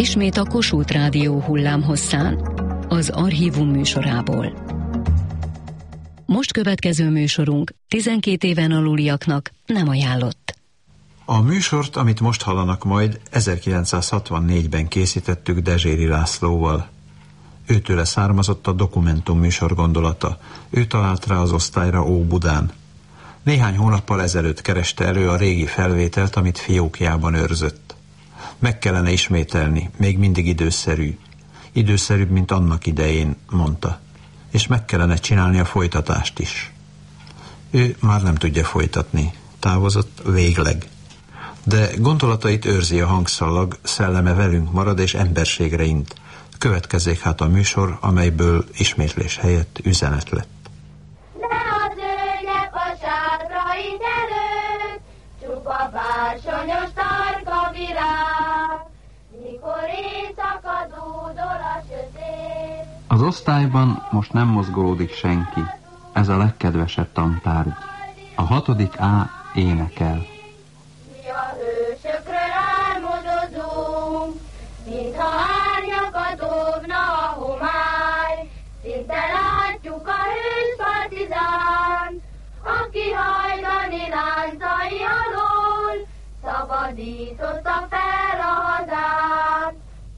Ismét a Kossuth Rádió hullámhosszán, az Archívum műsorából. Most következő műsorunk 12 éven aluliaknak nem ajánlott. A műsort, amit most hallanak majd, 1964-ben készítettük Dezséri Lászlóval. Őtőle származott a dokumentum műsor gondolata. Ő talált rá az osztályra Óbudán. Néhány hónappal ezelőtt kereste elő a régi felvételt, amit fiókjában őrzött. Meg kellene ismételni, még mindig időszerű. Időszerűbb, mint annak idején, mondta. És meg kellene csinálni a folytatást is. Ő már nem tudja folytatni. Távozott végleg. De gondolatait őrzi a hangszalag, szelleme velünk marad és emberségre int. Következzék hát a műsor, amelyből ismétlés helyett üzenet lett. Ne az őnyek a sátrait előtt, csupa bársonyos tarka virág, mikor éjszaka dúdol a sötét. Az osztályban most nem mozgolódik senki. Ez a legkedvesebb tantárgy. A 6. A énekel. Mi a hősökről álmodozunk, mintha árnyakat óvna a homály. Szinte látjuk a hős partizánt, aki hajdani láncai alól szabadította fel a hazát.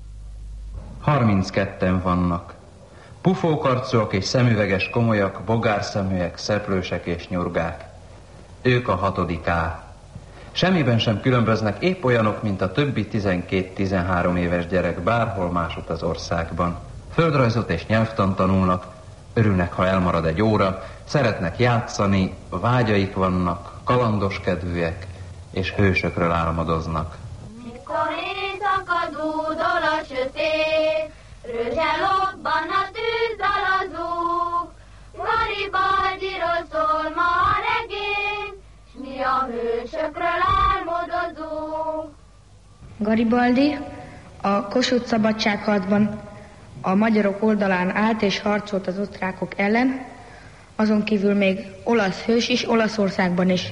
32-en vannak. Pufókarcúak és szemüveges komolyak, bogárszeműek, szeplősek és nyurgák. Ők a 6. A. Semmiben sem különböznek, épp olyanok, mint a többi 12-13 éves gyerek bárhol másút az országban. Földrajzot és nyelvtant tanulnak, örülnek, ha elmarad egy óra, szeretnek játszani, vágyaik vannak, kalandoskedvűek, és hősökről álmodoznak. Mikor éjszaka dúdol a sötét, rözse lobban a tűzdalazók, Garibaldiról szól ma a regény, s mi a hősökről álmodozunk. Garibaldi a Kossuth szabadságharcban a magyarok oldalán állt és harcolt az osztrákok ellen, azon kívül még olasz hős is, Olaszországban is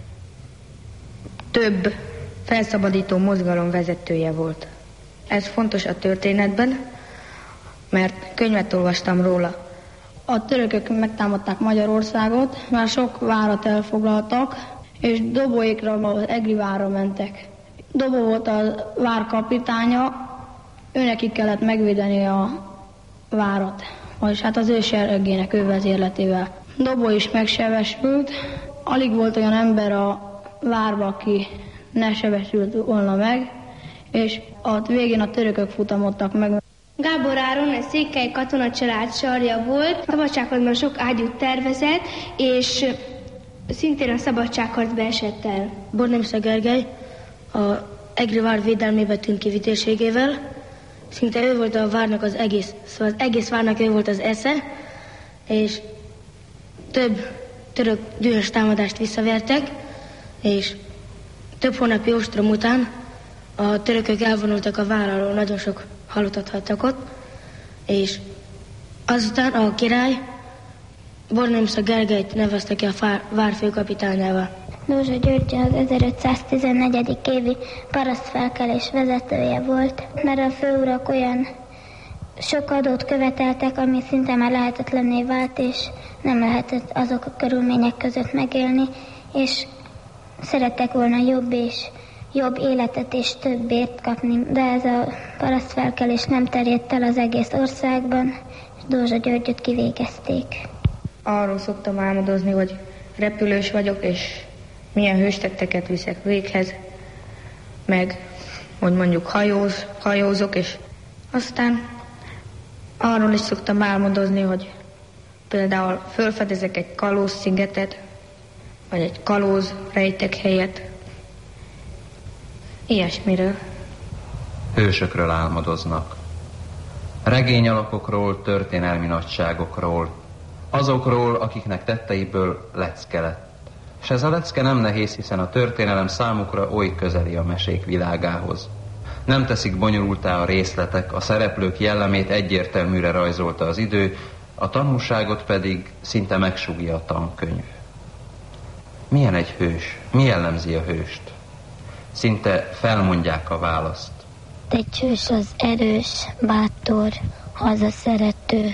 több felszabadító mozgalom vezetője volt. Ez fontos a történetben, mert könyvet olvastam róla. A törökök megtámadták Magyarországot, már sok várat elfoglaltak, és Dobóékra, az Egri várra mentek. Dobó volt a vár kapitánya, őnekik kellett megvédeni a várat, vagyis hát az ő seregének, ő vezérletével. Dobó is megsebesült, alig volt olyan ember a várba, aki ne sebesült volna meg, és a végén a törökök futamodtak meg. Gábor Áron egy székely katonacsalád sarja volt, a szabadságharcban sok ágyút tervezett, és szintén a szabadságharcba esett el. Bornemsze Gergely a Egri vár védelmébe tűnt kivitésségével, szinte ő volt a várnak az egész, szóval az egész várnak ő volt az esze, és több török dühös támadást visszavertek, és több hónapi ostrom után a törökök elvonultak a vár alól, nagyon sok halottat hagytak ott, és azután a király Bornemsze Gergelyt nevezte ki a vár főkapitányával. Dózsa György az 1514. évi parasztfelkelés vezetője volt, mert a főurak olyan sok adót követeltek, ami szinte már lehetetlenné vált, és nem lehetett azok a körülmények között megélni, és szerettek volna jobb életet és több bért kapni, de ez a parasztfelkelés nem terjedt el az egész országban, és Dózsa Györgyöt kivégezték. Arról szoktam álmodozni, hogy repülős vagyok, és milyen hőstetteket viszek véghez, meg hogy mondjuk hajózok, és aztán arról is szoktam álmodozni, hogy például felfedezek egy kalózszigetet, vagy egy kalóz rejtek helyet. Ilyesmiről. Hősökről álmodoznak. Regény alakokról, történelmi nagyságokról, azokról, akiknek tetteiből lecke lett. És ez a lecke nem nehéz, hiszen a történelem számukra oly közeli a mesék világához. Nem teszik bonyolultá a részletek, a szereplők jellemét egyértelműre rajzolta az idő, a tanulságot pedig szinte megsúgja a tankönyv. Milyen egy hős? Mi jellemzi a hőst? Szinte felmondják a választ. Egy hős az erős, bátor, hazaszerető.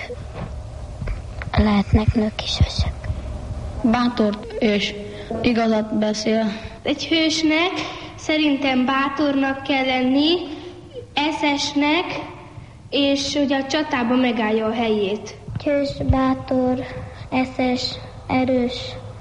Lehetnek nők is hősök. Bátor és igazat beszél. Egy hősnek szerintem bátornak kell lenni, eszesnek, és hogy a csatában megállja a helyét. Hős, bátor, eszes, erős.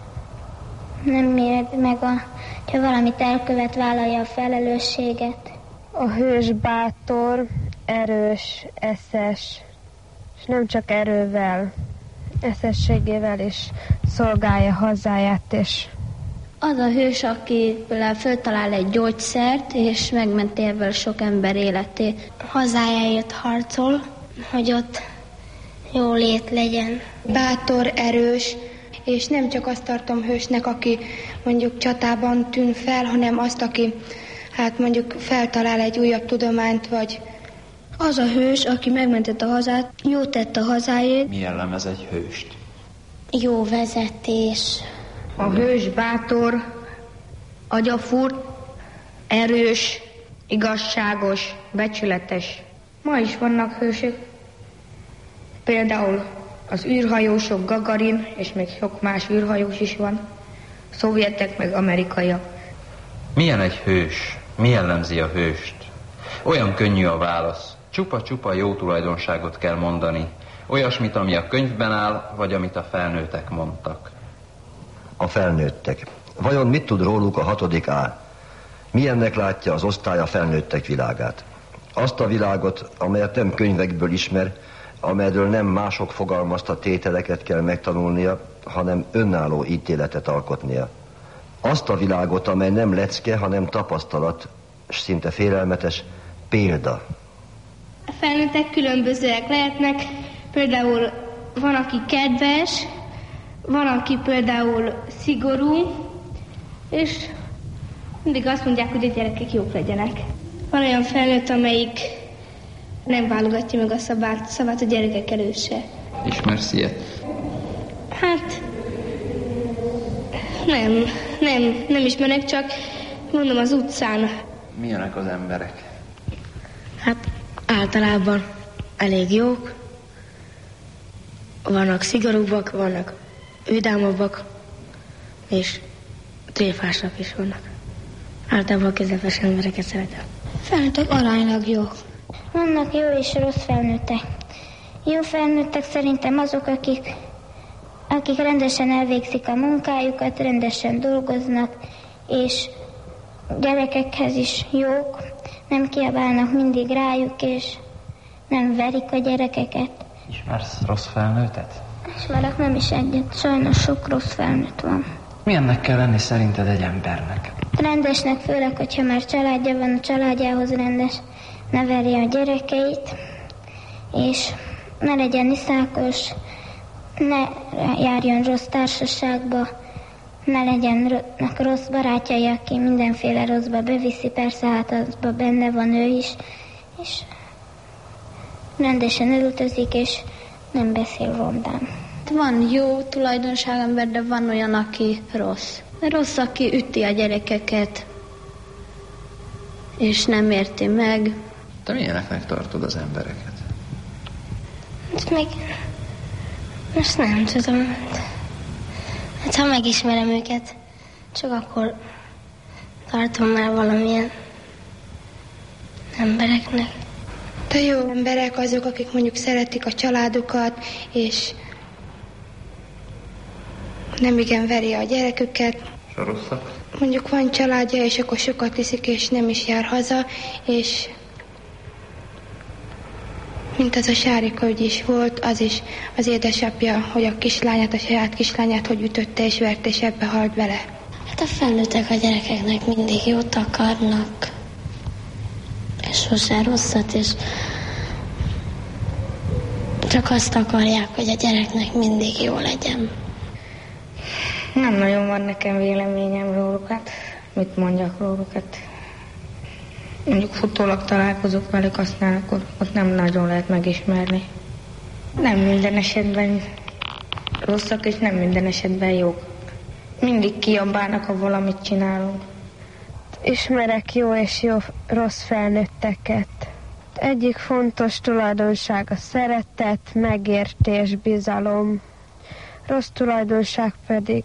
Nem méreg meg, ha valamit elkövet, vállalja a felelősséget. A hős bátor, erős, eszes, és nem csak erővel, eszességével is szolgálja hazáját, és az a hős, aki például föltalál egy gyógyszert, és megmenti ebből sok ember életét. Hazájáért harcol, hogy ott jó lét legyen. Bátor, erős, és nem csak azt tartom hősnek, aki mondjuk csatában tűn fel, hanem azt, aki mondjuk feltalál egy újabb tudományt, vagy... Az a hős, aki megmentette a hazát, jót tett a hazáért. Mi jellemez egy hőst? Jó vezetés. A hős bátor, agyafúrt, erős, igazságos, becsületes. Ma is vannak hősök. Például az űrhajósok, Gagarin, és még sok más űrhajós is van. Szovjetek meg amerikaiak. Milyen egy hős? Mi jellemzi a hőst? Olyan könnyű a válasz. Csupa-csupa jó tulajdonságot kell mondani. Olyasmit, ami a könyvben áll, vagy amit a felnőttek mondtak. A felnőttek. Vajon mit tud róluk a 6. A? Milyennek látja az osztály a felnőttek világát? Azt a világot, amelyet nem könyvekből ismer, amelyről nem mások fogalmazta tételeket kell megtanulnia, hanem önálló ítéletet alkotnia. Azt a világot, amely nem lecke, hanem tapasztalat, és szinte félelmetes példa. A felnőttek különbözőek lehetnek, például van, aki kedves, van, aki például szigorú, és mindig azt mondják, hogy a gyerekek jók legyenek. Van olyan felnőtt, amelyik nem válogatja meg a szavát a gyerekek előtt se. Ismersz ilyet? Hát nem ismerek, csak mondom az utcán. Milyenek az emberek? Hát általában elég jók. Vannak szigorúbbak, vannak vidámabbak, és tréfásak is vannak. Általában közepes embereket szeretem. Felnőttek aránylag jók. Vannak jó és rossz felnőttek. Jó felnőttek szerintem azok, akik rendesen elvégzik a munkájukat, rendesen dolgoznak, és gyerekekhez is jók, nem kiabálnak mindig rájuk, és nem verik a gyerekeket. Ismersz rossz felnőttet? Ismerek nem is egyet, sajnos sok rossz felnőtt van. Milyennek kell lenni szerinted egy embernek? Rendesnek, főleg, hogyha már családja van, a családjához rendes, ne verje a gyerekeit, és ne legyen iszákos, ne járjon rossz társaságba, ne legyenek rossz barátjai, aki mindenféle rosszba beviszi, persze hát azba benne van ő is, és rendesen öltözik, és nem beszél rondán. Van jó tulajdonságember, de van olyan, aki rossz. Rossz, aki üti a gyerekeket, és nem érti meg. Te milyeneknek tartod az embereket? Most nem tudom. Hát ha megismerem őket, csak akkor tartom már valamilyen embereknek. De jó emberek azok, akik mondjuk szeretik a családukat, és nem igen veri a gyereküket. És a rosszak? Mondjuk van családja, és akkor sokat iszik, és nem is jár haza, és mint az a Sárika ügy is volt, az is az édesapja, hogy a kislányát, a saját kislányát, hogy ütötte és verte, és ebbe halt bele. Hát a felnőttek a gyerekeknek mindig jót akarnak, és sosem rosszat, és csak azt akarják, hogy a gyereknek mindig jó legyen. Nem nagyon van nekem véleményem rólukat, mit mondjak rólukat. Mondjuk futólag találkozok velük, aztán akkor ott nem nagyon lehet megismerni. Nem minden esetben rosszak, és nem minden esetben jók. Mindig kiabálnak, ha valamit csinálunk. Ismerek jó és rossz felnőtteket. Egyik fontos tulajdonság a szeretet, megértés, bizalom. Rossz tulajdonság pedig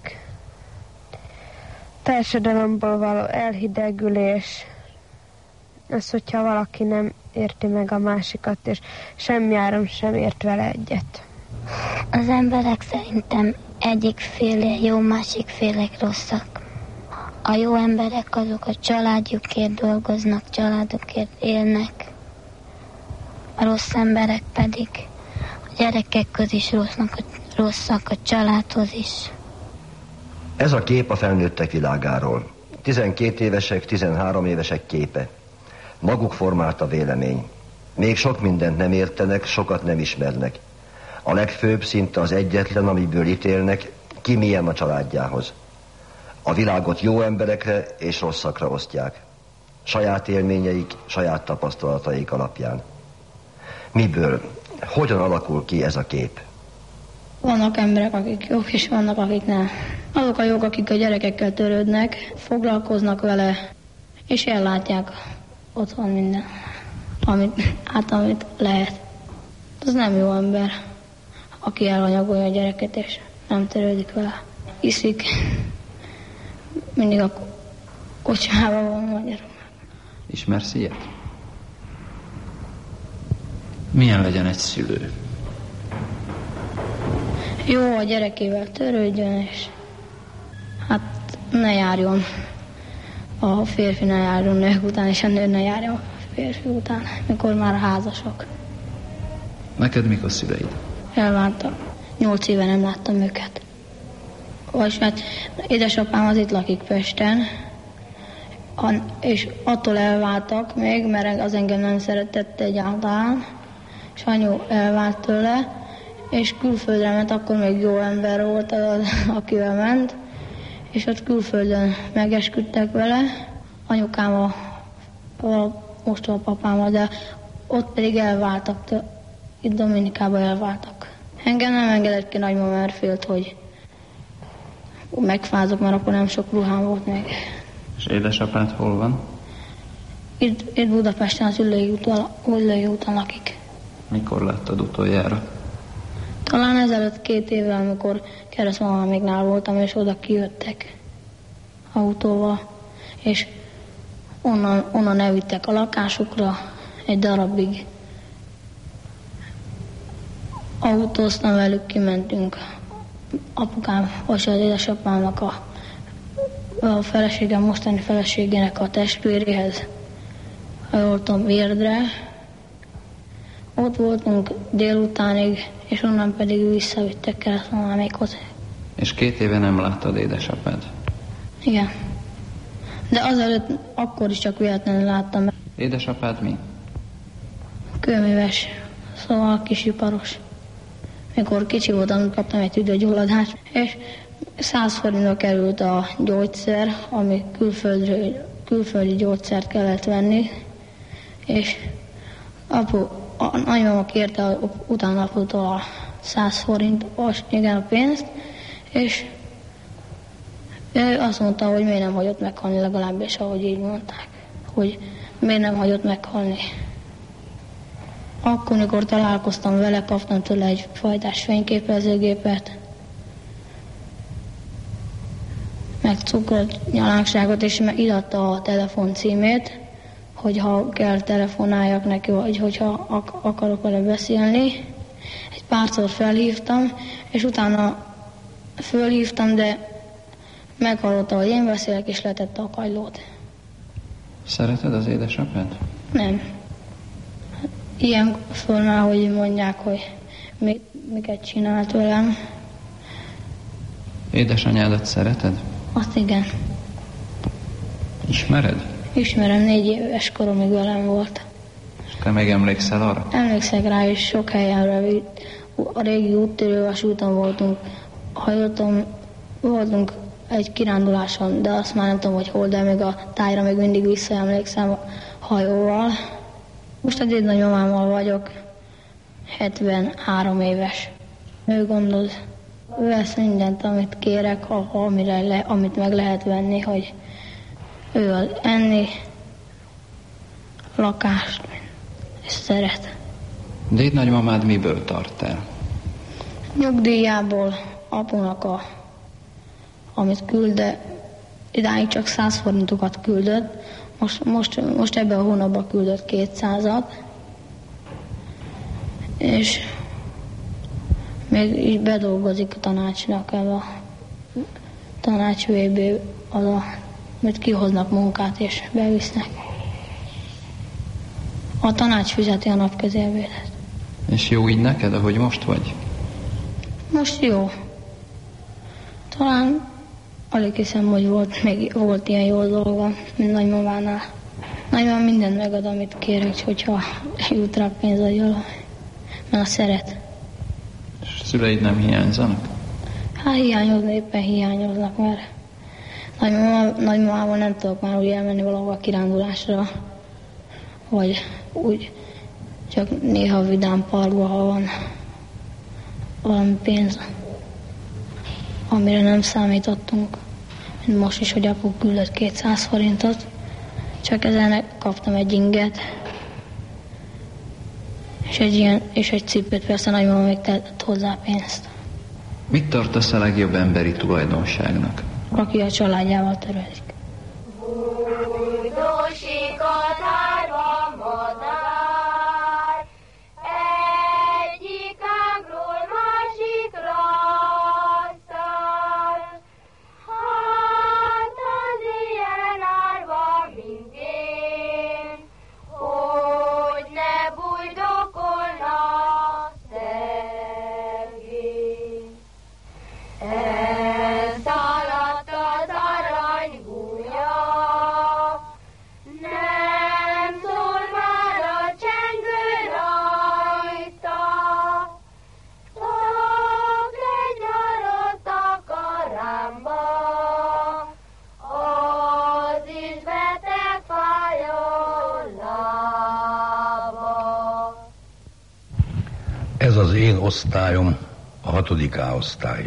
társadalomból való elhidegülés. Az, hogyha valaki nem érti meg a másikat, és semmiáron sem ért vele egyet. Az emberek szerintem egyik féle jó, másik féle rosszak. A jó emberek azok a családjukért dolgoznak, családukért élnek. A rossz emberek pedig a gyerekek közé is rosszak, a családhoz is. Ez a kép a felnőttek világáról. 12 évesek, 13 évesek képe. Maguk formálta vélemény. Még sok mindent nem értenek, sokat nem ismernek. A legfőbb, szinte az egyetlen, amiből ítélnek, ki milyen a családjához. A világot jó emberekre és rosszakra osztják. Saját élményeik, saját tapasztalataik alapján. Miből? Hogyan alakul ki ez a kép? Vannak emberek, akik jók, és vannak, akik nem. Azok a jók, akik a gyerekekkel törődnek, foglalkoznak vele, és ellátják otthon minden, amit lehet. Az nem jó ember, aki elanyagolja a gyereket, és nem törődik vele. Iszik, mindig a kocsmában van magyarul. Ismersz ilyet? Milyen legyen egy szülő? Jó, a gyerekével törődjön, és hát ne járjon a férfi, ne járjon nők után, és a nő ne járjon a férfi után, mikor már házasok. Neked mik a szüleid? Elváltak. 8 éve nem láttam őket. Vagyis mert édesapám az itt lakik Pesten, és attól elváltak még, mert az engem nem szeretett egyáltalán, és anyu elvált tőle, és külföldre ment, akkor még jó ember volt az, akivel ment, és ott külföldön megesküdtek vele, anyukám a mostoha papámmal, de ott pedig elváltak, itt Dominikában elváltak. Engem nem engedett ki nagymama, mert félt, hogy megfázok, mert akkor nem sok ruhám volt még. És édesapád hol van? Itt Budapesten az Üllői úton lakik. Mikor láttad utoljára? Talán ezelőtt 2 évvel, amikor keresztmamáméknál voltam, és oda kijöttek autóval, és onnan elvittek a lakásukra, egy darabig autóztam velük, kimentünk apukám, vagy az édesapámnak a feleségem, mostani feleségének a testvéréhez, ha jól tudom, Vérdre. Ott voltunk délutánig, és onnan pedig visszavittek keresztmamámékhoz. És 2 éve nem láttad édesapád? Igen. De azelőtt akkor is csak véletlenül láttam. Édesapád mi? Kőműves, szóval kisiparos. Mikor kicsi voltam, kaptam egy tüdőgyulladást, és 100 forintba került a gyógyszer, ami külföldi gyógyszert kellett venni, és a nagymama kérte utána aputól a 100 forint, igen, a pénzt, és ő azt mondta, hogy miért nem hagyott meghalni, legalábbis ahogy így mondták, hogy miért nem hagyott meghalni. Akkor, mikor találkoztam vele, kaptam tőle egy fajtás fényképezőgépet, meg cukrot, nyalánkságot, és idatta a telefon címét, hogy ha kell telefonáljak neki, vagy hogyha akarok vele beszélni. Egy párszor felhívtam, és utána fölhívtam, de meghallotta, hogy én beszélek, és letette a kagylót. Szereted az édesapád? Nem. Ilyen formán, hogy mondják, hogy miket csinált velem. Édesanyádat szereted? Azt igen. Ismered? Ismerem, 4 éves koromig velem volt. És te még emlékszel arra? Emlékszek rá, és sok helyen a régi úttörővasúton voltunk. Voltunk egy kiránduláson, de azt már nem tudom, hogy hol, de még a tájra még mindig visszaemlékszem a hajóval. Most a dédnagymamámmal vagyok, 73 éves. Ő gondol, vesz mindent, amit kérek, amit meg lehet venni, hogy Ő az enni, lakást, és szeret. Déd nagymamád miből tart el? Nyugdíjából apunak amit küld, de idáig csak 100 forintokat küldött. Most ebben a hónapban küldött 200-at. És még így bedolgozik a tanácsnak, ebbe a tanács VB, hogy kihoznak munkát és bevisznek. A tanács fizeti a napközélbélet. És jó így neked, ahogy most vagy? Most jó. Talán alig hiszem, hogy volt ilyen jó dolga, mint nagymamánál. Nagymamám mindent megad, amit kérek, hogyha jut rá pénz vagy valami. Mert szeret. És szüleid nem hiányzanak? Hát éppen hiányoznak, mert nagymamával nem tudok már úgy elmenni valahol kirándulásra, vagy úgy csak néha vidám parkba, ha van valami pénz, amire nem számítottunk. Mint most is, hogy apu küldött 200 forintot, csak ezzel kaptam egy inget, és egy cipőt, persze nagymama még tett hozzá pénzt. Mit tartasz a legjobb emberi tulajdonságnak? Aki a családjával törődik. Bújdósik a tárban madár, egyik ágról másikra száll. Hát az ilyen árva, mint én, hogy ne bújdokolna szegény. Elszaladt az aranygúja, nem szól már a csengő rajta, csak egy nyarott a karámba, az is beteg fájó lába. Ez az én osztályom, a 6. A osztály.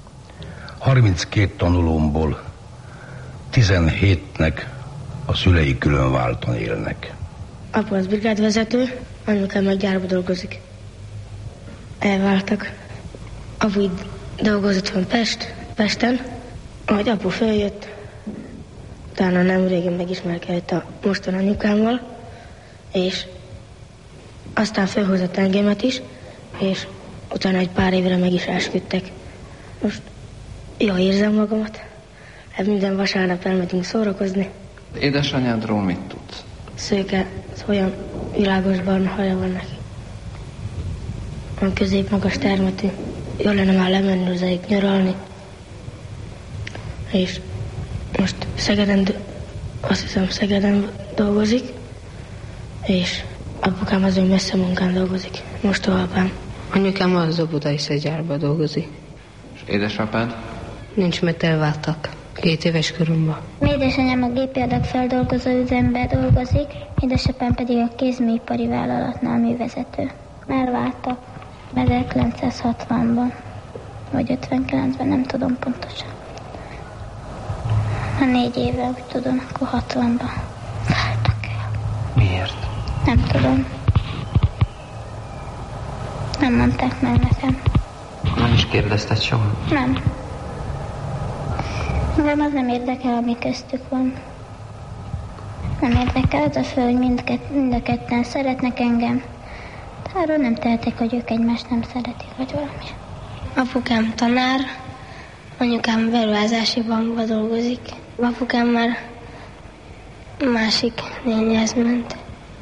32 tanulómból 17-nek a szülei különváltan élnek. Apu az brigádvezető, anyukám meg gyárba dolgozik. Elváltak. Apu így dolgozott van Pesten, ahogy apu följött, utána nem régen megismerkedett a mostan anyukámmal, és aztán felhozott engemet is, és utána egy pár évre meg is esküdtek. Most jól érzem magamat. Minden vasárnap elmegyünk szórakozni. Édesanyádról mit tudsz? Szőke, olyan világos barna haja van neki. Van középmagas termetű. Jól lenne már lemenni hozzáig nyaralni. És most Szegeden dolgozik, és apukám az, hogy messze munkán dolgozik. Most a apám. Anyukám az óvodai szegyárban dolgozik. És édesapád? Nincs, mert elváltak 2 éves koromban. Édesanyám a gépiadag feldolgozó üzemben dolgozik, édesapám pedig a kézműipari vállalatnál művezető. Elváltak 1960-ban, vagy 59-ben, nem tudom pontosan. Ha 4 éve, úgy tudom, akkor 60-ban váltak el. Miért? Nem tudom. Nem mondták meg nekem. Nem is kérdezted soha? Nem. Engem az nem érdekel, ami köztük van. Nem érdekel az a föl, hogy mind a ketten szeretnek engem. De arról nem tehetek, hogy ők egymást nem szeretik, vagy valami. Apukám tanár, anyukám beruházási bankban dolgozik. Apukám már másik nénihez ment.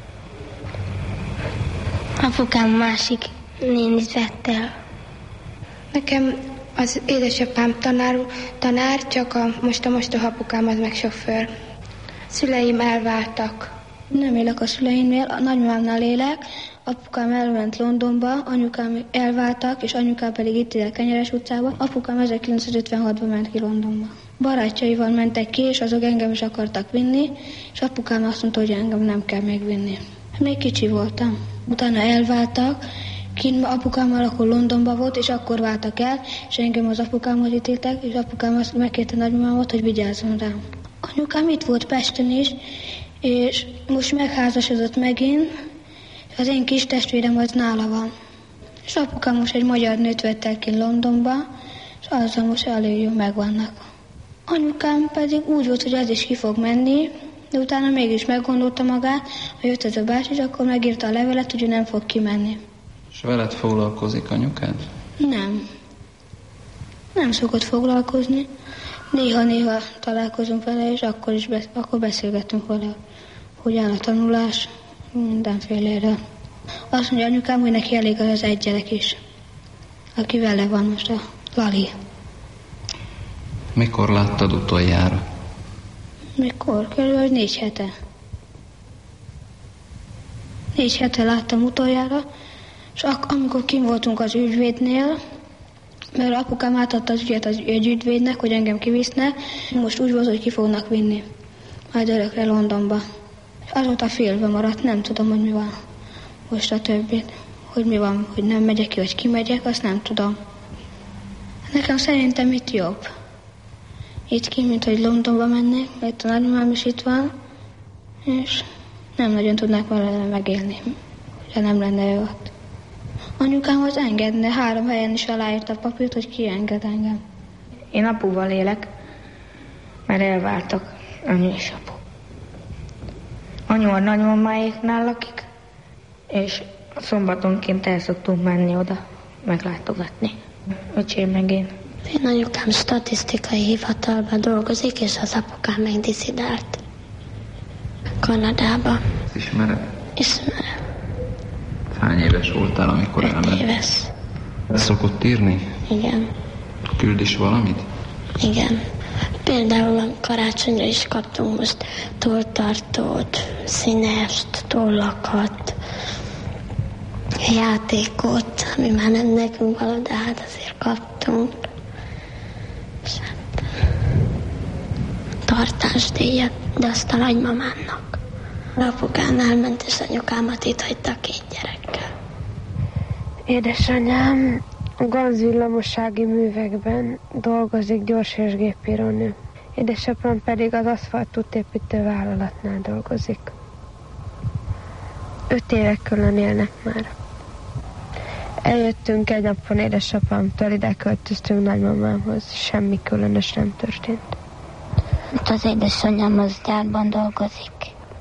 Apukám másik nénit vett el. Nekem az édesapám tanár, csak most a apukám az meg sofőr. Szüleim elváltak. Nem élek a szüleimnél, a nagymamámnál élek. Apukám elment Londonba, anyukám elváltak, és anyukám pedig itt él Kenyeres utcába. Apukám 1956-ban ment ki Londonba. Barátjaival mentek ki, és azok engem is akartak vinni, és apukám azt mondta, hogy engem nem kell még vinni. Még kicsi voltam. Utána elváltak, kint apukámmal akkor Londonban volt, és akkor váltak el, és engem az apukámhoz ítéltek, és apukám azt megkérte nagymamámat, hogy vigyázzon rám. Anyukám itt volt Pesten is, és most megházasodott megint, és az én kis testvérem az nála van. És apukám most egy magyar nőt vett el ki Londonba, és azzal most elég jól megvannak. Anyukám pedig úgy volt, hogy az is ki fog menni, de utána mégis meggondolta magát, hogy jött ez a bácsi, és akkor megírta a levelet, hogy ő nem fog kimenni. És veled foglalkozik anyukád? Nem. Nem szokott foglalkozni. Néha-néha találkozunk vele, és akkor beszélgetünk vele, hogy áll a tanulás, mindenfélére. Azt mondja anyukám, hogy neki elég az egy gyerek is, aki vele van most, a Lali. Mikor láttad utoljára? Mikor? Körülbelül 4 hete. 4 hete láttam utoljára, és amikor kint voltunk az ügyvédnél, mert apukám átadta az ügyet az ügyvédnek, hogy engem kivisznek, most úgy volt, hogy ki fognak vinni, majd örökre Londonba. És azóta félve maradt, nem tudom, hogy mi van most a többit. Hogy mi van, hogy nem megyek ki, vagy kimegyek, azt nem tudom. Nekem szerintem itt jobb. Itt ki, mint hogy Londonba mennék, mert a nagymamám is itt van, és nem nagyon tudnák vele megélni, hogyha nem lenne ő ott. Anyukám az engedne, 3 helyen is aláírta a papírt, hogy kienged engem. Én apuval élek, mert elváltak anyu és apu. Anyu a nagymamáéknál lakik, és szombatonként el szoktunk menni oda, meglátogatni. Öcsém meg én. Én anyukám statisztikai hivatalban dolgozik, és az apukám meg disszidált Kanadába. Ismered? Ismerem. Hány éves voltál, amikor 5 elment? éves. Szokott írni? Igen. Küld is valamit? Igen. Például a karácsonyra is kaptunk most tolltartót, színest, tollakat, játékot, ami már nem nekünk való, de hát azért kaptunk. És hát tartásdíjat, de azt a nagymamámnak. Apukám elment, és anyukámat itt hagyta 2 gyerekkel. Édesanyám a gazvillamosági művekben dolgozik gyorsésgépírónő. Édesapám pedig az aszfaltútépítő vállalatnál dolgozik. 5 éve külön élnek már. Eljöttünk egy napon édesapámtól, ide költöztünk nagymamámhoz. Semmi különös nem történt. Az édesanyám az gyárban dolgozik.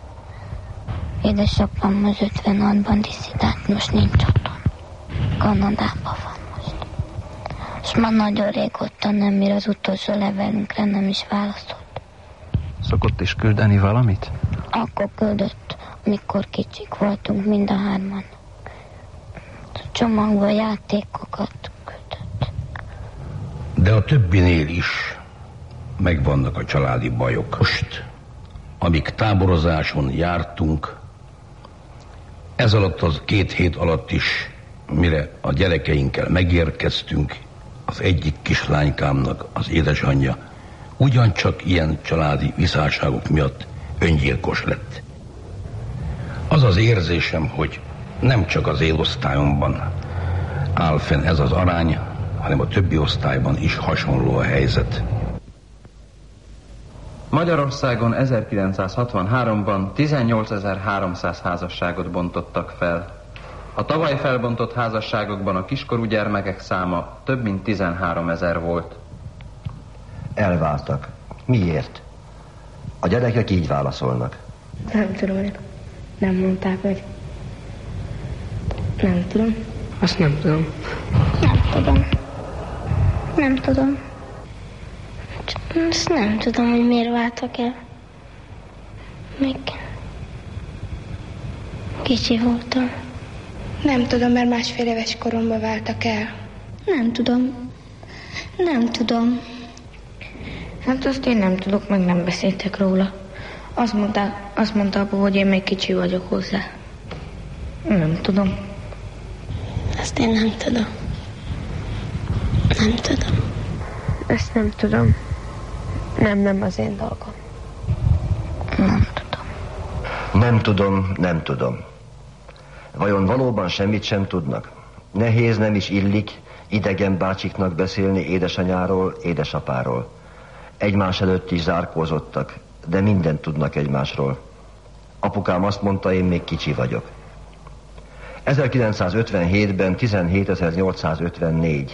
Édesapám az 56-ban disszidált, most nincs otthon. Kanadában van most. És már nagyon régóta nem, mire az utolsó levelünkre nem is válaszolt. Szokott is küldeni valamit? Akkor küldött, amikor kicsik voltunk mind a 3-an. Csomagba játékokat küldött. De a többinél is megvannak a családi bajok. Most, amíg táborozáson jártunk, ez alatt az 2 hét alatt is, mire a gyerekeinkkel megérkeztünk, az egyik kislánykámnak az édesanyja ugyancsak ilyen családi viszáltságok miatt öngyilkos lett. Az az érzésem, hogy nem csak az én osztályomban áll fenn ez az arány, hanem a többi osztályban is hasonló a helyzet. Magyarországon 1963-ban 18.300 házasságot bontottak fel. A tavaly felbontott házasságokban a kiskorú gyermekek száma több mint 13 000 volt. Elváltak. Miért? A gyerekek így válaszolnak. Nem tudom, nem mondták meg. Nem tudom. Azt nem tudom. Nem tudom. Nem tudom. Azt nem tudom, hogy miért váltak el. Még kicsi voltam. Nem tudom, mert 1,5 éves koromban váltak el. Nem tudom. Nem tudom. Hát azt én nem tudok, meg nem beszéltek róla. Azt mondta apu, hogy én még kicsi vagyok hozzá. Nem tudom. Ezt én nem tudom. Nem tudom. Ezt nem tudom. Nem az én dolgom. Nem tudom. Nem tudom. Vajon valóban semmit sem tudnak? Nehéz, nem is illik idegen bácsiknak beszélni édesanyáról, édesapáról. Egymás előtt is zárkózottak, de mindent tudnak egymásról. Apukám azt mondta, én még kicsi vagyok. 1957-ben 17.854,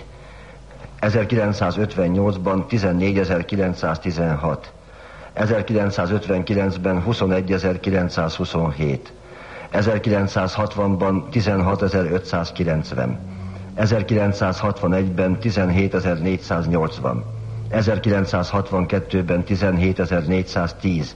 1958-ban 14.916, 1959-ben 21.927, 1960-ban 16.590, 1961-ben 17.480, 1962-ben 17.410,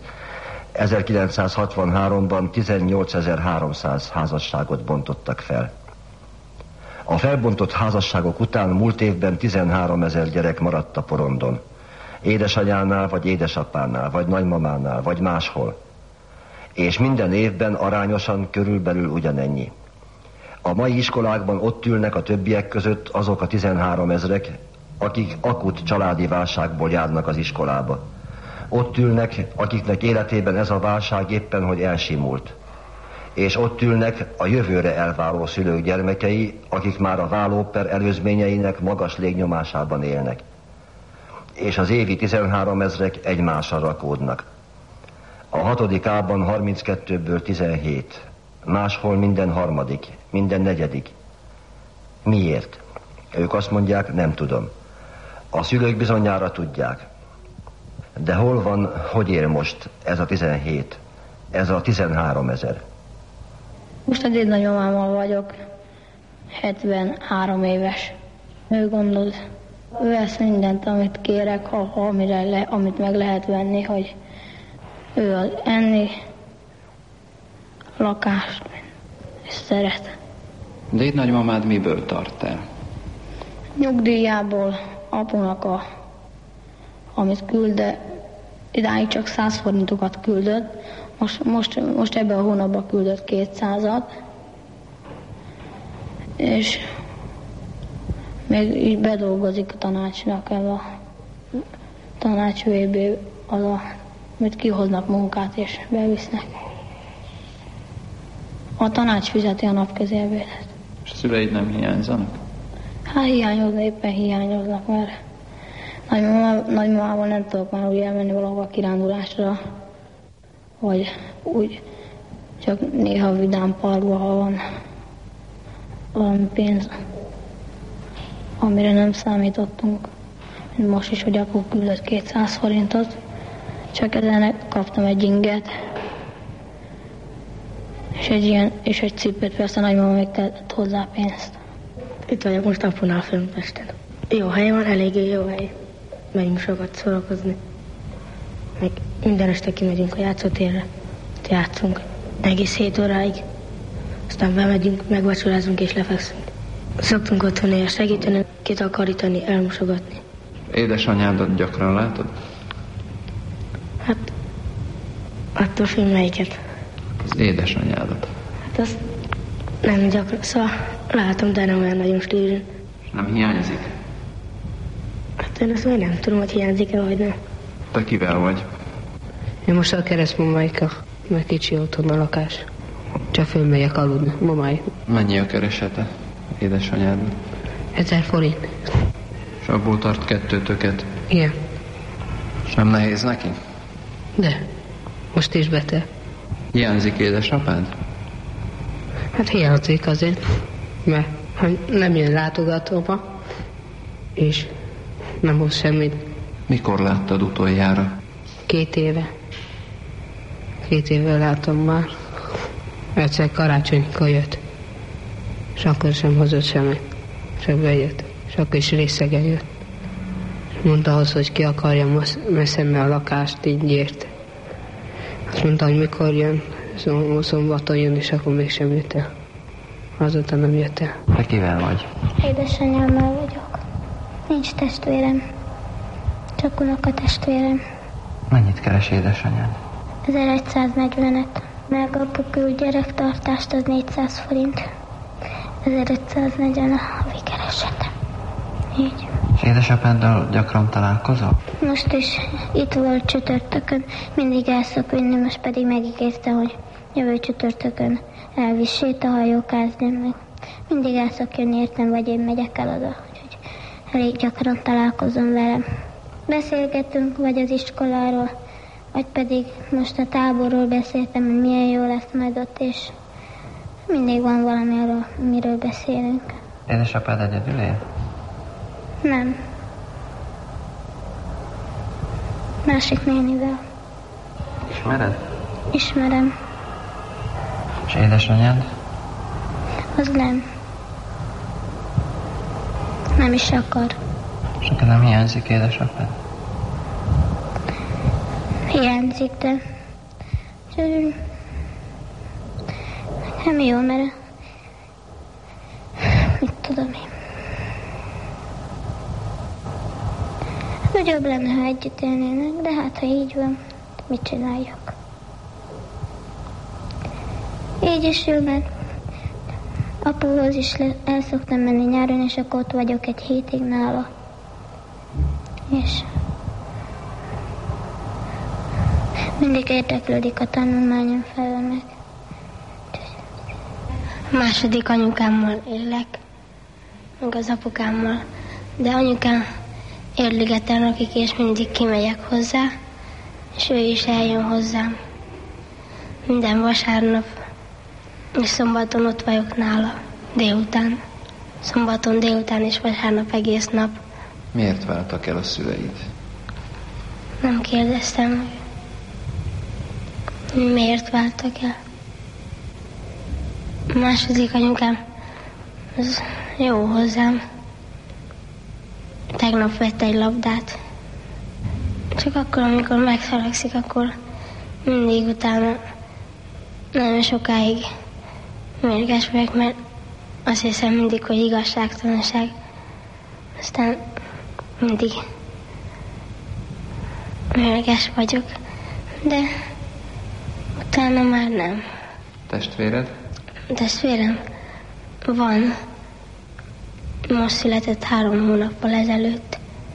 1963-ban 18.300 házasságot bontottak fel. A felbontott házasságok után múlt évben 13.000 gyerek maradt a porondon. Édesanyánál, vagy édesapánál, vagy nagymamánál, vagy máshol. És minden évben arányosan körülbelül ugyanennyi. A mai iskolákban ott ülnek a többiek között azok a 13 000, akik akut családi válságból járnak az iskolába. Ott ülnek, akiknek életében ez a válság éppen, hogy elsimult. És ott ülnek a jövőre elváló szülők gyermekei, akik már a válóper előzményeinek magas légnyomásában élnek. És az évi 13 000 egymásra rakódnak. A 6. A-ban 32-ből 17, máshol minden harmadik, minden negyedik. Miért? Ők azt mondják, nem tudom. A szülők bizonyára tudják. De hol van, hogy ér most ez a 17, ez a 13 000? Most a dédnagymamámmal vagyok, 73 éves. Ő gondol, ő vesz mindent, amit kérek, amit meg lehet venni, hogy ő az enni, lakást, és szeret. Dédnagymamád miből tart el? Nyugdíjából apunak amit küld, de idáig csak 100 forintokat küldött, most ebben a hónapban küldött 200-at, és még így bedolgozik a tanácsnak, ez a tanács VB, amit kihoznak munkát és bevisznek. A tanács fizeti a napközélbélet. És a szüleid nem hiányzanak? Hát éppen hiányoznak, mert nagymamával nem tudok már úgy elmenni valahova kirándulásra, vagy úgy csak néha vidám parkba, ha van valami pénz, amire nem számítottunk. Mint most is, hogy apu küldött 200 forintot, csak ezen kaptam egy inget, és egy cipőt, persze nagymama még tett hozzá pénzt. Itt vagyok most apunál Földpesten. Jó hely van, eléggé jó hely. Megyünk sokat szórakozni. Meg minden este kimegyünk a játszótérre. Játszunk egész 7 óráig. Aztán bemegyünk, megvacsorázunk és lefekszünk. Szoktunk otthon néha segíteni, kitakarítani, elmosogatni. Édesanyádat gyakran látod? Hát, attól függ melyiket. Az édesanyádat. Hát azt nem gyakran, szóval látom, de nem olyan nagyon stílűn. Nem hiányzik? Hát én azt még nem tudom, hogy hiányzik-e vagy nem. Te kivel vagy? Én most a keresztmamáikkal, mert kicsi otthon a lakás. Csak fölmegyek aludni, mamáik. Mennyi a keresete édesanyádnak? 1000 forint. És abból tart 2-töket? Igen. És nem nehéz neki? De, most is beteg. Hiányzik édesapád? Hát hiányzik azért, mert nem jön látogatóba, és nem hoz semmit. Mikor láttad utoljára? 2 éve. 2 éve láttam már. Egyszer karácsonykor jött. És akkor sem hozott semmit. Csak bejött. És akkor is részegen jött. És mondta az, hogy ki akarja messzembe a lakást, így ért. Azt mondta, hogy mikor jön. Szombaton jön, és akkor mégsem jött el. Azóta nem jött el. Te kivel vagy? Édesanyámmal vagyok. Nincs testvérem. Csak unokatestvérem. Mennyit keres édesanyád? 1140-et. Meg apu küld gyerektartást, az 400 forint. 1540 a havi keresete. Így. És édesapáddal gyakran találkozol? Most is itt volt csütörtökön, mindig el szok vinni, most pedig megígérte, hogy jövő csütörtökön elvisz sétahajókázni, meg mindig el szok jönni, értem, vagy én megyek el oda, úgyhogy elég gyakran találkozom velem. Beszélgetünk, vagy az iskoláról, vagy pedig most a táborról beszéltem, hogy milyen jó lesz majd ott, és mindig van valami arról, miről beszélünk. Édesapád egyedül él? Nem. Másik nénivel. Ismered? Ismerem. És édesanyád? Az nem. Nem is akar. És neked nem hiányzik édesapád? Hiányzik, de nem jó, mert mit tudom én. Jobb lenne, ha együtt élnének, de hát ha így van, mit csináljak? Így is jó, mert apuhoz is el szoktam menni nyáron, és akkor ott vagyok egy hétig nála. És mindig érdeklődik a tanulmányon felől meg. A második anyukámmal élek, meg az apukámmal, de anyukám Érligeten lakik, és mindig kimegyek hozzá, és ő is eljön hozzám. Minden vasárnap és szombaton ott vagyok nála, délután. Szombaton délután és vasárnap egész nap. Miért váltak el a szüleid? Nem kérdeztem, hogy miért váltak el. A második anyukám az jó hozzám. Tegnap vett egy labdát. Csak akkor, amikor megszalagszik, akkor mindig utána nagyon sokáig mérges vagyok, mert azt hiszem mindig, hogy igazságtalanság. Aztán mindig mérges vagyok, de utána már nem. Testvéred? Testvérem van. Most született 3 hónappal ezelőtt.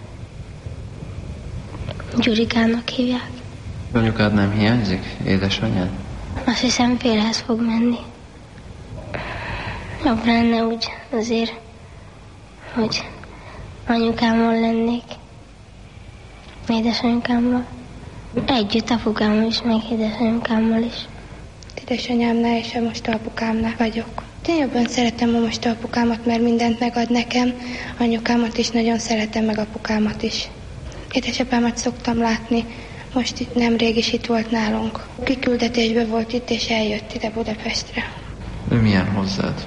Gyurikának hívják. Anyukád nem hiányzik, édesanyád? Azt hiszem félhez fog menni. Jobb lenne úgy azért, hogy anyukámmal lennék. Édesanyukámmal. Együtt apukámmal is, meg édesanyukámmal is. Édesanyámnál és most apukámnál vagyok. Én jobban szeretem a most apukámat, mert mindent megad nekem. Anyukámat is nagyon szeretem, meg apukámat is. Édesapámat szoktam látni, most itt nemrég is itt volt nálunk. Kiküldetésbe volt itt, és eljött ide Budapestre. Ő milyen hozzád?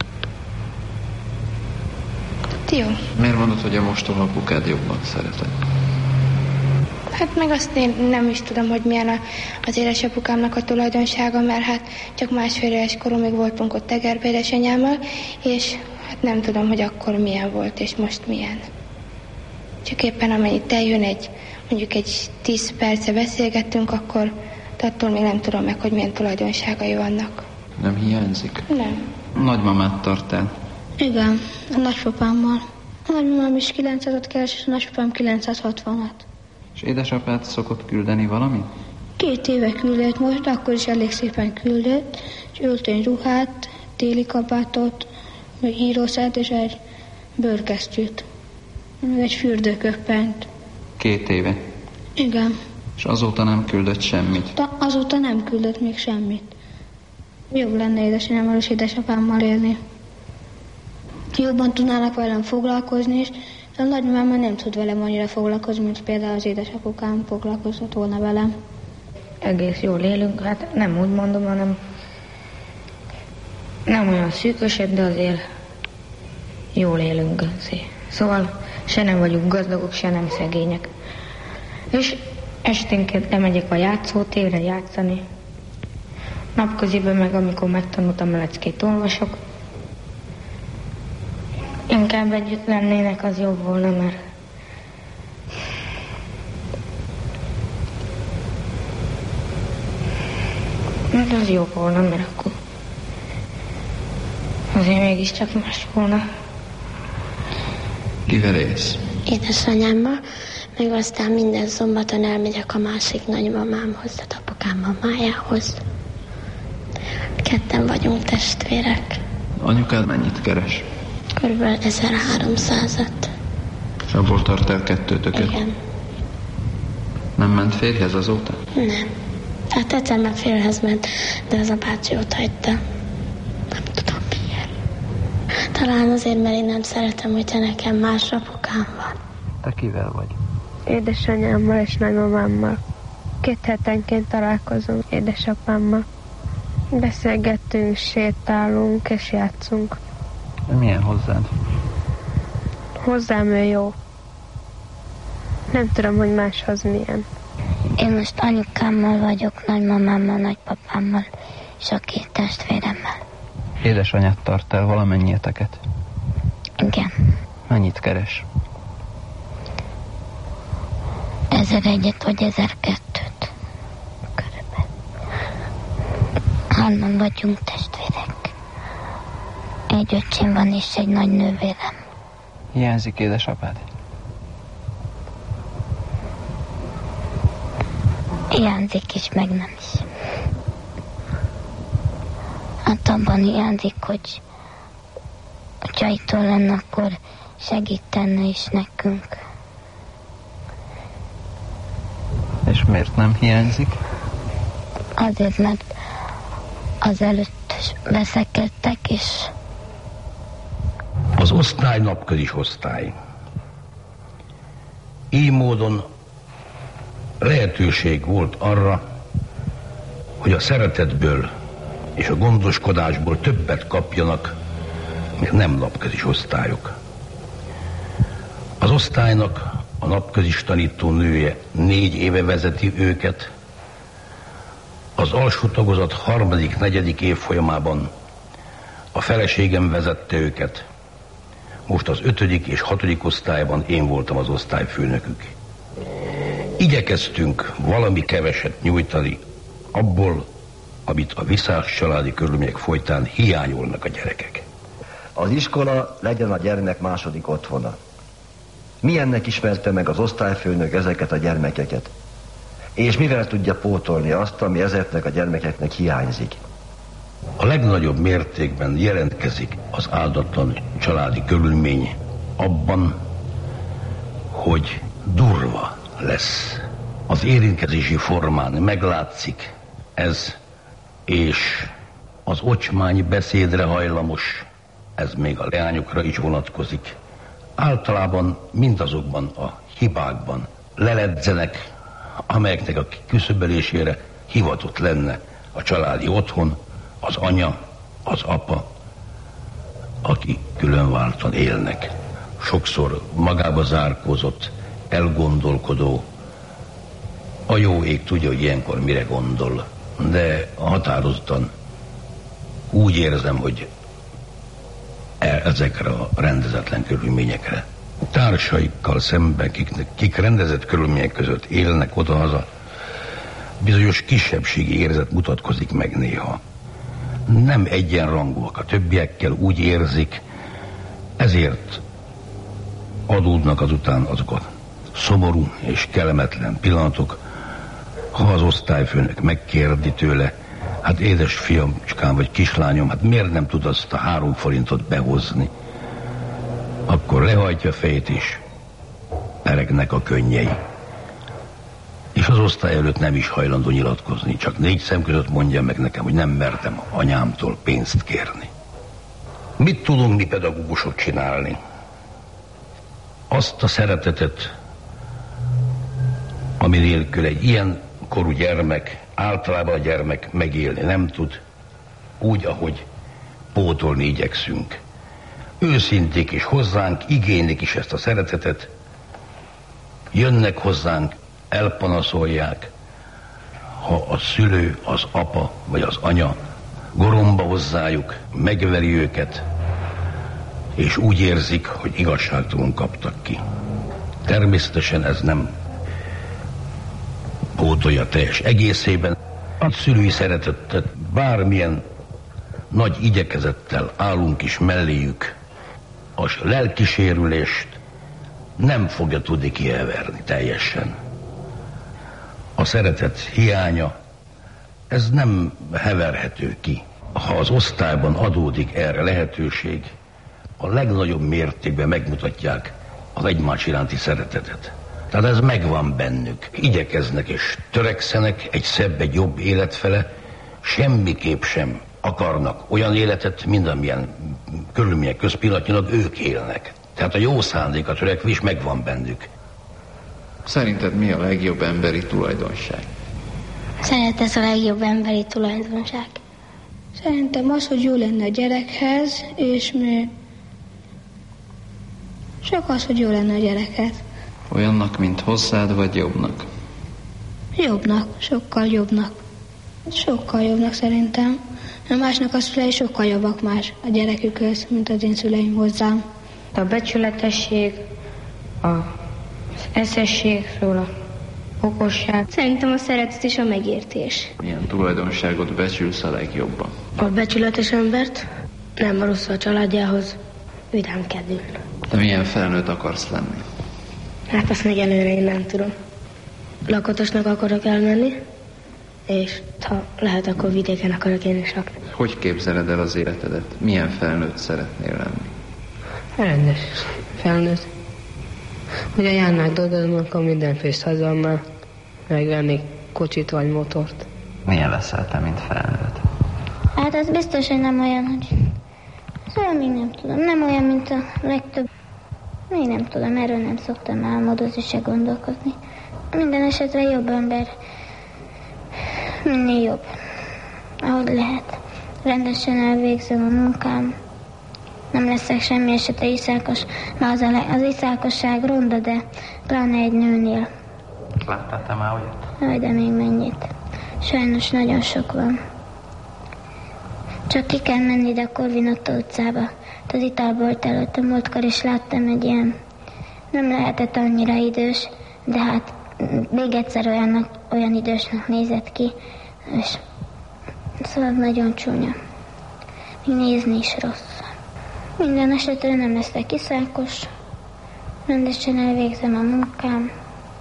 Jó. Miért mondod, hogy a mostoha apukád jobban szereted? Hát meg azt én nem is tudom, hogy milyen az édesapukámnak a tulajdonsága, mert hát csak 1,5 éves koromig voltunk ott Egerbe édesanyámmal, és hát nem tudom, hogy akkor milyen volt, és most milyen. Csak éppen amennyit eljön mondjuk egy 10 perce beszélgettünk, akkor attól még nem tudom meg, hogy milyen tulajdonságai vannak. Nem hiányzik? Nem. Nagymamát tartál? Igen, a nagypapámmal. A nagymamám is 900-at keres, és a nagypapám 960-at. És édesapád szokott küldeni valamit? 2 éve küldött most, akkor is elég szépen küldött, és öltönyruhát, téli kabátot, írószert és egy bőrkesztyűt, meg egy fürdőköppenyt. 2 éve? Igen. És azóta nem küldött semmit? Azóta nem küldött még semmit. Jobb lenne édesanyámmal és édesapámmal élni. Jobban tudnának velem foglalkozni, és a nagymamám már nem tud velem annyira foglalkozni, mint például az édesapukám foglalkozott volna velem. Egész jól élünk, hát nem úgy mondom, hanem nem olyan szűkösebb, de azért jól élünk azért. Szóval se nem vagyunk gazdagok, se nem szegények. És esténként lemegyek a játszótérre játszani. Napközében meg, amikor megtanultam a leckét, olvasok. Inkább együtt lennének, az jobb volna, mert az jobb volna, mert akkor azért mégiscsak más volna. Kivel élsz? Édesanyámmal, meg aztán minden szombaton elmegyek a másik nagymamámhoz, tehát apukám mamájához. 2 vagyunk testvérek. Anyukád mennyit keres? Körülbelül 1300-at. És abból tart el 2-töket? Igen. Nem ment férjhez azóta? Nem. Hát egyszer már férjhez ment, de az a bácsi ott hagyta. Nem tudom miért. Talán azért, mert én nem szeretem, hogyha nekem más apukám van. Te kivel vagy? Édesanyámmal és nagymamámmal. 2 hetenként találkozunk édesapámmal. Beszélgettünk, sétálunk és játszunk. Milyen hozzád? Hozzám ő jó. Nem tudom, hogy máshoz milyen. Én most anyukámmal vagyok, nagymamámmal, nagypapámmal és a 2 testvéremmel. Édesanyád tart el valamennyieteket? Igen. Mennyit keres? 1001 vagy 1002-t. Körülbelül. 3 vagyunk testvérek. Egy öcsém van és egy nagy nővérem. Hiányzik édesapád? Hiányzik is, meg nem is. Hát abban hiányzik, hogy ha itt lenne, akkor segítene is nekünk. És miért nem hiányzik? Azért, mert azelőtt veszekedtek, és az osztály napközis osztály. Így módon lehetőség volt arra, hogy a szeretetből és a gondoskodásból többet kapjanak, mint nem napközis osztályok. Az osztálynak a napközis tanító nője 4 éve vezeti őket, az alsó tagozat 3., 4. évfolyamában a feleségem vezette őket. Most az 5. és 6. osztályban én voltam az osztályfőnökük. Igyekeztünk valami keveset nyújtani abból, amit a visszás családi körülmények folytán hiányolnak a gyerekek. Az iskola legyen a gyermek második otthona. Milyennek ismerte meg az osztályfőnök ezeket a gyermekeket? És mivel tudja pótolni azt, ami ezeknek a gyermekeknek hiányzik? A legnagyobb mértékben jelentkezik az áldatlan családi körülmény abban, hogy durva lesz. Az érintkezési formán meglátszik ez, és az ocsmány beszédre hajlamos, ez még a leányokra is vonatkozik. Általában mindazokban a hibákban leledzenek, amelyeknek a kiküszöbölésére hivatott lenne a családi otthon, az anya, az apa, aki különváltan élnek. Sokszor magába zárkózott, elgondolkodó, a jó ég tudja, hogy ilyenkor mire gondol, de határozottan úgy érzem, hogy ezekre a rendezetlen körülményekre. Társaikkal szemben, kik rendezett körülmények között élnek oda-haza, bizonyos kisebbségi érzet mutatkozik meg néha. Nem egyenrangúak a többiekkel, úgy érzik, ezért adódnak azután azok a szomorú és kellemetlen pillanatok, ha az osztályfőnök megkérdi tőle, hát édes fiamcskám vagy kislányom, hát miért nem tud azt a 3 forintot behozni? Akkor lehajtja a fejét és peregnek a könnyei. És az osztály előtt nem is hajlandó nyilatkozni, csak 4 szem között mondja meg nekem, hogy nem mertem anyámtól pénzt kérni. Mit tudunk mi pedagógusok csinálni? Azt a szeretetet, ami nélkül egy ilyen korú gyermek, általában a gyermek megélni nem tud, úgy, ahogy pótolni igyekszünk. Őszinték és hozzánk igénylik is ezt a szeretetet, jönnek hozzánk, elpanaszolják, ha a szülő, az apa vagy az anya goromba hozzájuk, megveri őket, és úgy érzik, hogy igazságtalanul kaptak ki. Természetesen ez nem pótolja teljes egészében. A szülői szeretetet bármilyen nagy igyekezettel állunk is melléjük, a lelkisérülést nem fogja tudni kielverni teljesen. A szeretet hiánya, ez nem heverhető ki. Ha az osztályban adódik erre lehetőség, a legnagyobb mértékben megmutatják az egymás iránti szeretetet. Tehát ez megvan bennük. Igyekeznek és törekszenek egy szebb, egy jobb élet fele. Semmiképp sem akarnak olyan életet, mint amilyen körülmények közt pillanatnyilag ők élnek. Tehát a jó szándék, a törekvés megvan bennük. Szerinted mi a legjobb emberi tulajdonság? Szerinted ez a legjobb emberi tulajdonság? Szerintem az, hogy jó lenne a gyerekhez, és csak az, hogy jó lenne a gyerekhez. Olyannak, mint hozzád, vagy jobbnak? Jobbnak, sokkal jobbnak. Sokkal jobbnak szerintem. A másnak a szülei sokkal jobbak más a gyerekükhöz, mint az én szüleim hozzám. A becsületesség, az eszesség, a okosság. Szerintem a szeretet és a megértés. Milyen tulajdonságot becsülsz a legjobban? A becsületes embert, nem rossz a családjához, vidámkedül. Te milyen felnőtt akarsz lenni? Hát azt még előre én nem tudom. Lakatosnak akarok elmenni, és ha lehet, akkor vidéken akarok én is lakni. Hogy képzeled el az életedet? Milyen felnőtt szeretnél lenni? Rendes felnőtt. Ugye járnák dolgozom, akkor mindenfélét hazammal megvennék kocsit vagy motort. Milyen leszel te, mint felnőtt? Hát az biztos, hogy nem olyan, hogy... Szóval még nem tudom. Nem olyan, mint a legtöbb. Még nem tudom, erről nem szoktam álmodozni se gondolkozni. Minden esetre jobb ember. Minél jobb. Ahogy lehet. Rendesen elvégzem a munkám. Nem leszek semmi esetre iszákos. Mert az iszákosság ronda, de pláne egy nőnél. Láttál te már olyat? Jaj, de még mennyit. Sajnos nagyon sok van. Csak ki kell menni ide a Korvinotta utcába. Az italbolt előtt a múltkor is láttam egy ilyen... Nem lehetett annyira idős, de hát még egyszer olyan idősnek nézett ki, és szóval nagyon csúnya. Még nézni is rossz. Minden esetre nem leszek iszákos, rendesen elvégzem a munkám,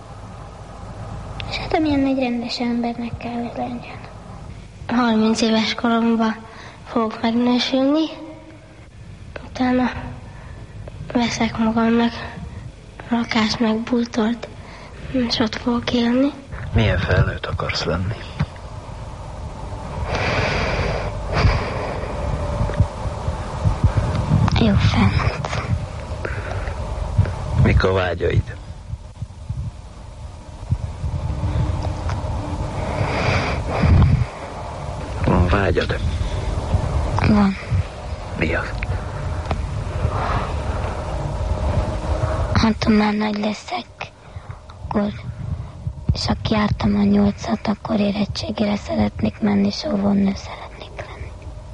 és hát amilyen egy rendes embernek kell, hogy legyen. 30 éves koromban fogok megnősülni, utána veszek magamnak lakást meg bútort, és ott fogok élni. Milyen felnőtt akarsz lenni? Jó felnőtt. Mik a vágyaid? Van vágyad? Van. Mi az? Hát, ha már nagy leszek, akkor, és ha kiártam a 8-at, akkor érettségére szeretnék menni, és óvónő szeretnék lenni.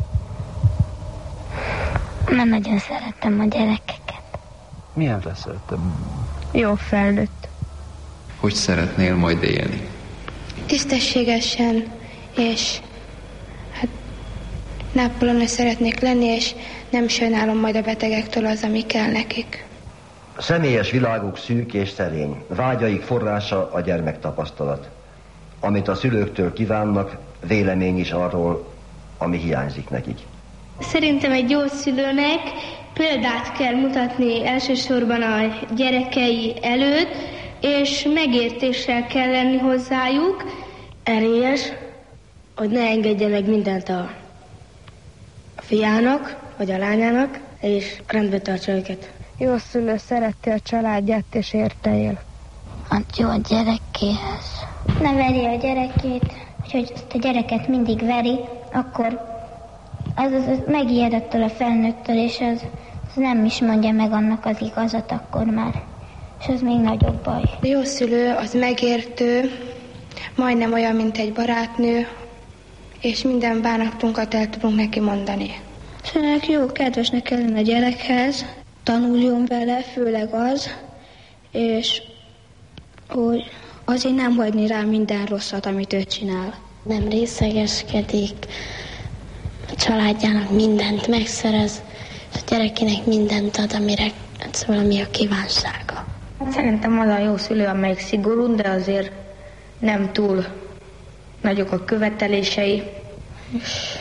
Mert nagyon szeretem a gyerekeket. Milyen leszel te? Jó felnőtt. Hogy szeretnél majd élni? Tisztességesen, és hát nápolónő szeretnék lenni, és nem sajnálom majd a betegektől az, ami kell nekik. Személyes világuk szűk és szerény. Vágyaik forrása a gyermektapasztalat. Amit a szülőktől kívánnak, vélemény is arról, ami hiányzik nekik. Szerintem egy jó szülőnek példát kell mutatni elsősorban a gyerekei előtt, és megértéssel kell lenni hozzájuk. Erélyes, hogy ne engedje meg mindent a fiának, vagy a lányának, és rendbe tartsa őket. Jó szülő szereti a családját, és érte él. Hát jó a gyerekéhez. Ne veri a gyerekét, hogy ezt a gyereket mindig veri, akkor az megijed ettől a felnőttől, és az nem is mondja meg annak az igazat akkor már. És az még nagyobb baj. A jó szülő az megértő, majdnem olyan, mint egy barátnő, és minden bánatunkat el tudunk neki mondani. Szóval jó, kedvesnek kell lenni a gyerekhez, tanuljon vele, főleg az, és hogy azért nem hagyni rá minden rosszat, amit ő csinál. Nem részegeskedik, a családjának mindent megszerez, és a gyerekének mindent ad, amire szóval ami a kívánsága. Hát szerintem az a jó szülő, amelyik szigorú, de azért nem túl nagyok a követelései, és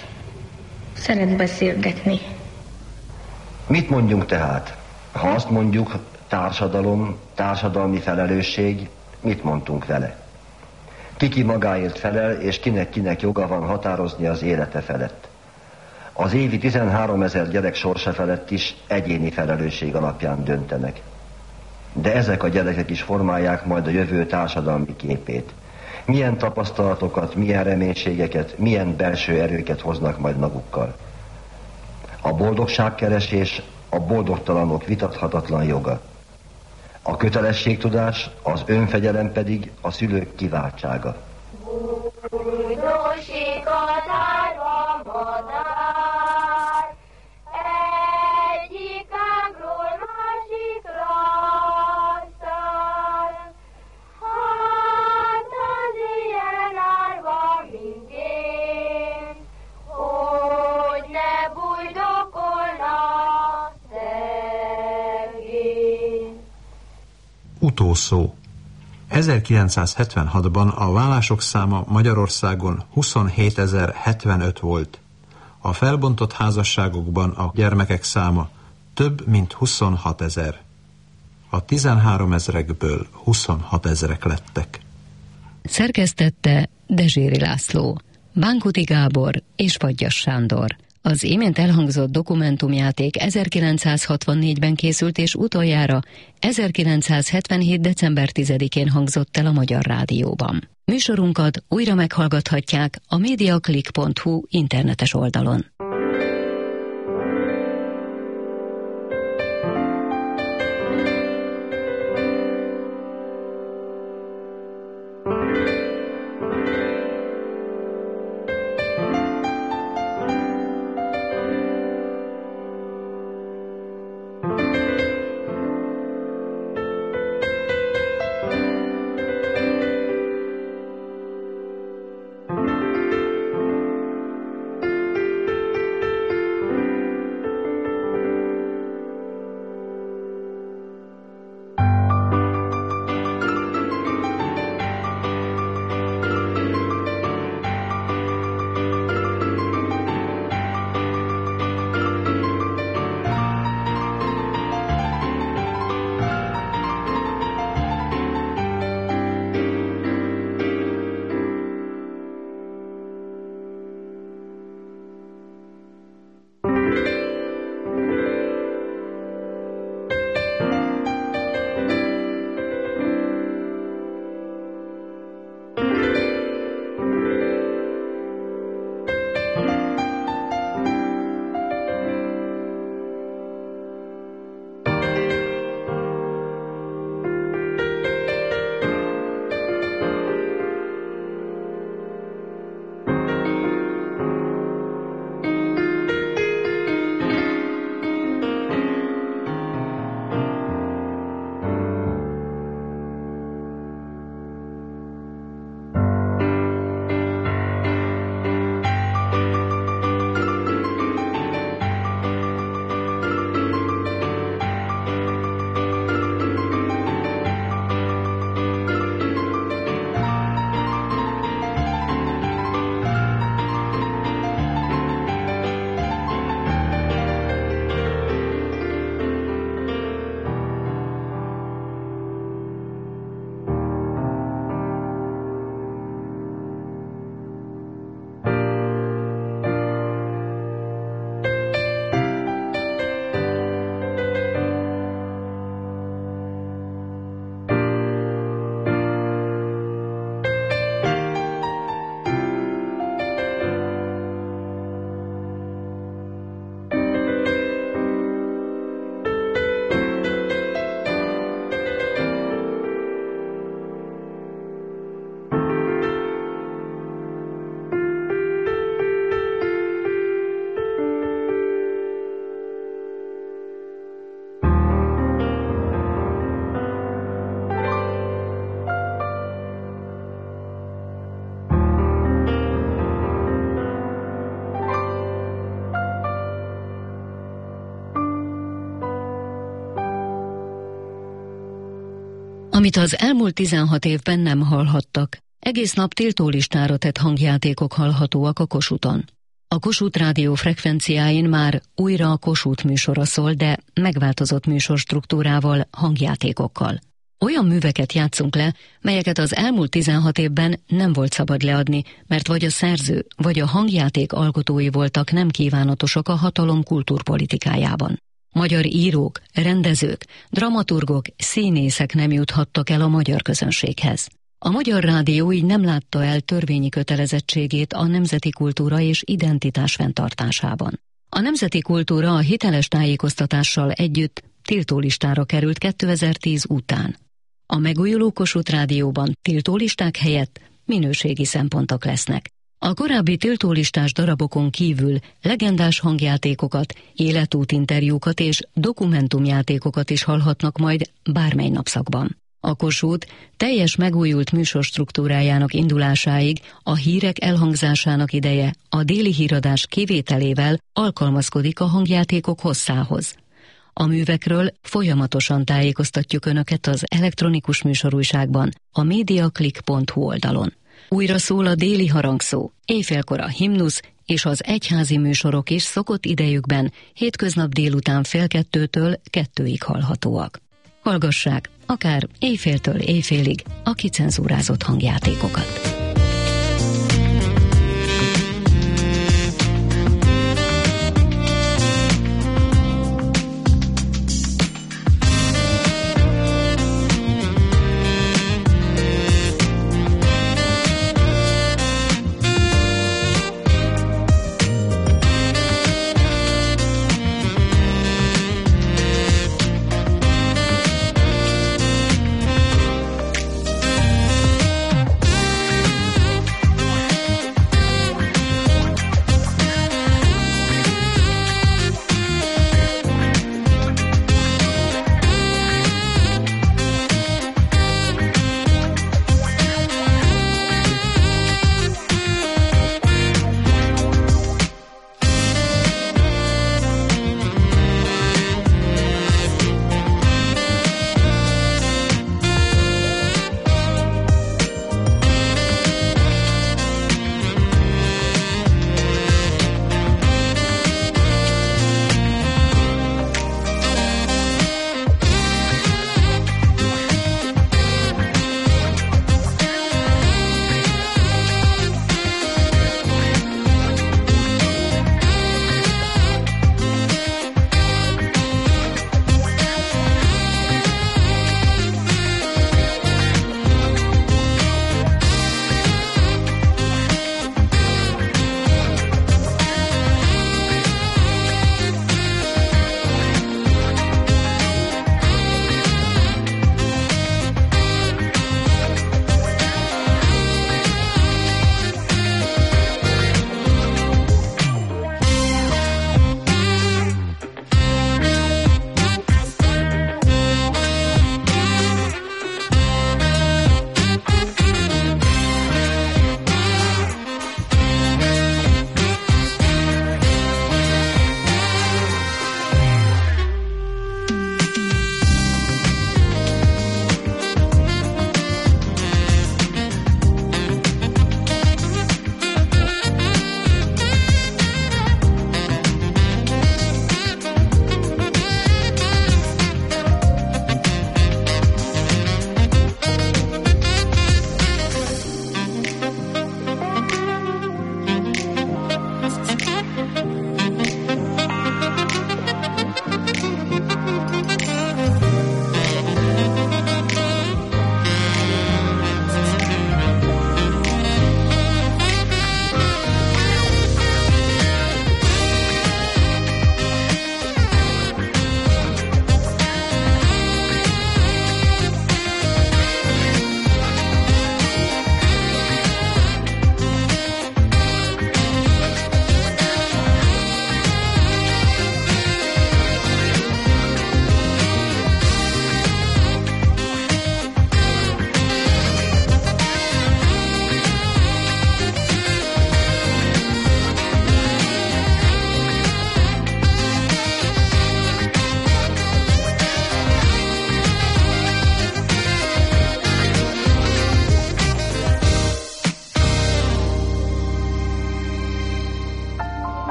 szeret beszélgetni. Mit mondjunk tehát? Ha azt mondjuk, társadalom, társadalmi felelősség, mit mondtunk vele? Ki magáért felel, és kinek joga van határozni az élete felett. Az évi 13 000 gyerek sorsa felett is egyéni felelősség alapján döntenek. De ezek a gyerekek is formálják majd a jövő társadalmi képét. Milyen tapasztalatokat, milyen reménységeket, milyen belső erőket hoznak majd magukkal. A boldogságkeresés a boldogtalanok vitathatatlan joga. A kötelességtudás, az önfegyelem pedig a szülők kiváltsága. Bújdósik az árva madár, egyik ágról másikra száll. Hát az ilyen árva, mint én, hogy ne bújdokolna szegény. Utószó. 1976-ban a vállások száma Magyarországon 27.075 volt. A felbontott házasságokban a gyermekek száma több mint 26 000. A 13 000-ekből 26 000-ek lettek. Szerkesztette Dezséri László, Bánkuti Gábor és Fagyas Sándor. Az imént elhangzott dokumentumjáték 1964-ben készült, és utoljára 1977. december 10-én hangzott el a Magyar Rádióban. Műsorunkat újra meghallgathatják a mediaclick.hu internetes oldalon. Amit az elmúlt 16 évben nem hallhattak, egész nap tiltólistára tett hangjátékok hallhatóak a Kossuthon. A Kossuth Rádió frekvenciáin már újra a Kossuth műsora szól, de megváltozott műsorstruktúrával, hangjátékokkal. Olyan műveket játszunk le, melyeket az elmúlt 16 évben nem volt szabad leadni, mert vagy a szerző, vagy a hangjáték alkotói voltak nem kívánatosak a hatalom kultúrpolitikájában. Magyar írók, rendezők, dramaturgok, színészek nem juthattak el a magyar közönséghez. A Magyar Rádió így nem látta el törvényi kötelezettségét a nemzeti kultúra és identitás fenntartásában. A nemzeti kultúra a hiteles tájékoztatással együtt tiltólistára került 2010 után. A megújuló Kossuth Rádióban tiltólisták helyett minőségi szempontok lesznek. A korábbi tiltólistás darabokon kívül legendás hangjátékokat, életútinterjúkat és dokumentumjátékokat is hallhatnak majd bármely napszakban. A Kossuth teljes megújult műsorstruktúrájának indulásáig a hírek elhangzásának ideje a déli híradás kivételével alkalmazkodik a hangjátékok hosszához. A művekről folyamatosan tájékoztatjuk Önöket az elektronikus műsorújságban, a mediaclick.hu oldalon. Újra szól a déli harangszó, éjfélkor a himnusz és az egyházi műsorok is szokott idejükben hétköznap délután 1:30-től 2-ig hallhatóak. Hallgassák akár éjféltől éjfélig a kicenzúrázott hangjátékokat.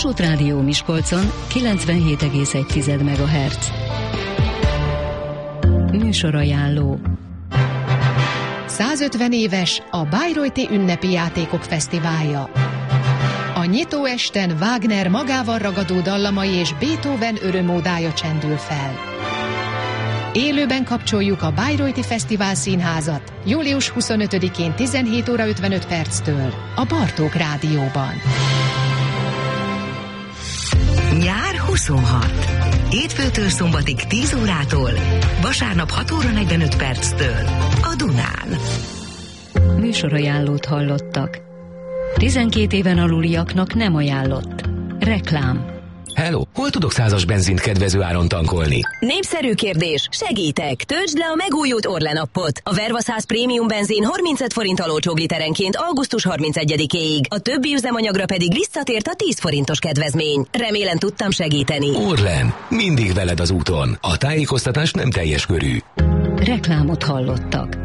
Kossuth Rádió Miskolcon 97,1 MHz. Műsorajánló. 150 éves a Bayreuther Ünnepi Játékok Fesztiválja. A nyitó esten Wagner magával ragadó dallamai és Beethoven örömódája csendül fel. Élőben kapcsoljuk a Bayreuther Fesztivál Színházat július 25-én 17 óra 55 perctől a Bartók Rádióban. Nyár 26. Hétfőtől szombatig 10 órától, vasárnap 6 óra 45 perctől a Dunán. Műsorajánlót hallottak. 12 éven aluliaknak nem ajánlott. Reklám. Hello, hol tudok 100-as benzint kedvező áron tankolni? Népszerű kérdés, segítek! Töltsd le a megújult Orlen appot. A Verva 100 prémium benzin 35 forinttal olcsóbb literenként augusztus 31-éig. A többi üzemanyagra pedig visszatért a 10 forintos kedvezmény. Remélem tudtam segíteni. Orlen, mindig veled az úton. A tájékoztatás nem teljes körű. Reklámot hallottak.